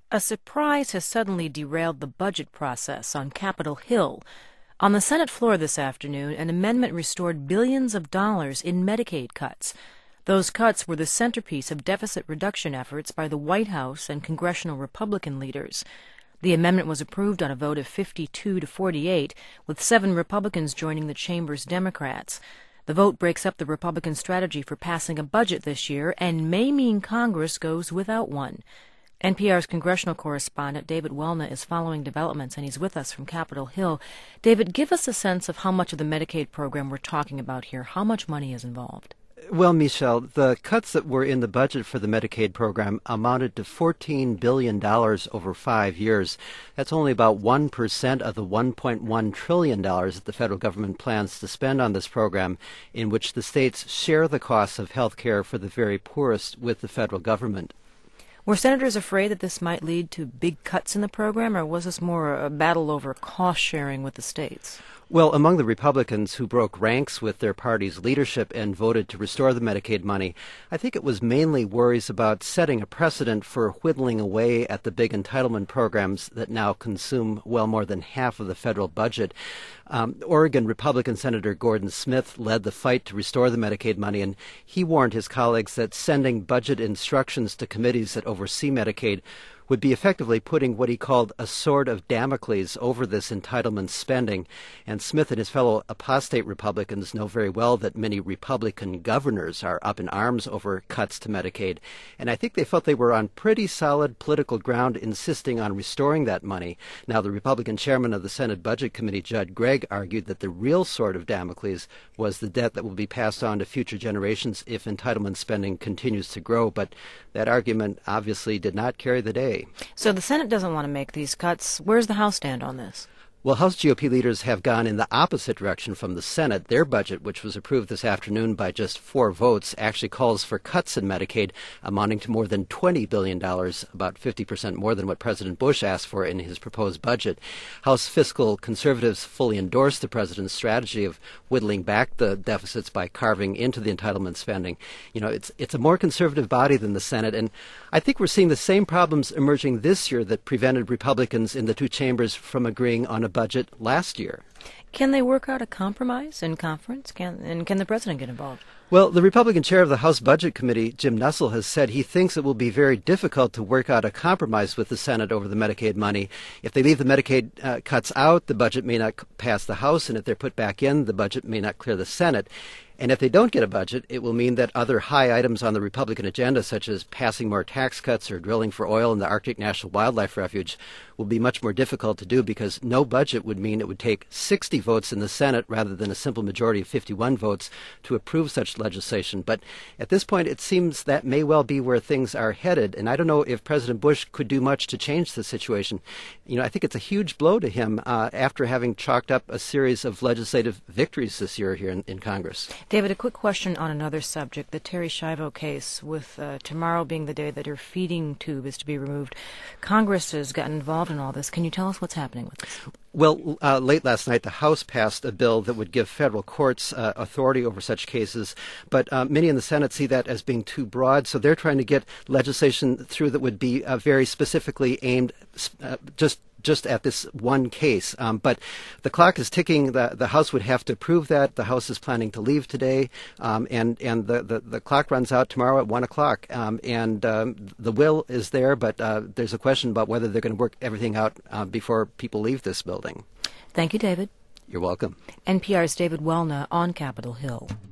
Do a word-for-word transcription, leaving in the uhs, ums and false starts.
A surprise has suddenly derailed the budget process on Capitol Hill. On the Senate floor this afternoon, an amendment restored billions of dollars in Medicaid cuts. Those cuts were the centerpiece of deficit reduction efforts by the White House and congressional Republican leaders. The amendment was approved on a vote of fifty-two to forty-eight, with seven Republicans joining the chamber's Democrats. The vote breaks up the Republican strategy for passing a budget this year and may mean Congress goes without one. N P R's congressional correspondent David Welna is following developments, and he's with us from Capitol Hill. David, give us a sense of how much of the Medicaid program we're talking about here. How much money is involved? Well, Michelle, the cuts that were in the budget for the Medicaid program amounted to fourteen billion dollars over five years. That's only about one percent of the one point one trillion dollars that the federal government plans to spend on this program, in which the states share the costs of health care for the very poorest with the federal government. Were senators afraid that this might lead to big cuts in the program, or was this more a battle over cost sharing with the states? Well, among the Republicans who broke ranks with their party's leadership and voted to restore the Medicaid money, I think it was mainly worries about setting a precedent for whittling away at the big entitlement programs that now consume well more than half of the federal budget. Um, Oregon Republican Senator Gordon Smith led the fight to restore the Medicaid money, and he warned his colleagues that sending budget instructions to committees that oversee Medicaid would be effectively putting what he called a sword of Damocles over this entitlement spending. And Smith and his fellow apostate Republicans know very well that many Republican governors are up in arms over cuts to Medicaid. And I think they felt they were on pretty solid political ground insisting on restoring that money. Now, the Republican chairman of the Senate Budget Committee, Judd Gregg, argued that the real sword of Damocles was the debt that will be passed on to future generations if entitlement spending continues to grow. But that argument obviously did not carry the day. So the Senate doesn't want to make these cuts. Where's the House stand on this? Well, House G O P leaders have gone in the opposite direction from the Senate. Their budget, which was approved this afternoon by just four votes, actually calls for cuts in Medicaid amounting to more than twenty billion dollars, about fifty percent more than what President Bush asked for in his proposed budget. House fiscal conservatives fully endorse the president's strategy of whittling back the deficits by carving into the entitlement spending. You know, it's it's a more conservative body than the Senate, and I think we're seeing the same problems emerging this year that prevented Republicans in the two chambers from agreeing on a budget last year. Can they work out a compromise in conference? Can, and can the president get involved? Well, the Republican chair of the House Budget Committee, Jim Nussle, has said he thinks it will be very difficult to work out a compromise with the Senate over the Medicaid money. If they leave the Medicaid uh, cuts out, the budget may not pass the House, and if they're put back in, the budget may not clear the Senate. And if they don't get a budget, it will mean that other high items on the Republican agenda, such as passing more tax cuts or drilling for oil in the Arctic National Wildlife Refuge, will be much more difficult to do, because no budget would mean it would take sixty votes in the Senate rather than a simple majority of fifty-one votes to approve such legislation. But at this point, it seems that may well be where things are headed. And I don't know if President Bush could do much to change the situation. You know, I think it's a huge blow to him uh, after having chalked up a series of legislative victories this year here in, in Congress. David, a quick question on another subject, the Terri Schiavo case, with uh, tomorrow being the day that her feeding tube is to be removed. Congress has gotten involved in all this. Can you tell us what's happening with this? Well, uh, late last night, the House passed a bill that would give federal courts uh, authority over such cases, but uh, many in the Senate see that as being too broad, so they're trying to get legislation through that would be uh, very specifically aimed uh, just just at this one case. Um, but the clock is ticking. The, the House would have to approve that. The House is planning to leave today, um, and, and the, the, the clock runs out tomorrow at one o'clock. Um, and um, the will is there, but uh, there's a question about whether they're going to work everything out uh, before people leave this building. Thank you, David. You're welcome. N P R's David Welna on Capitol Hill.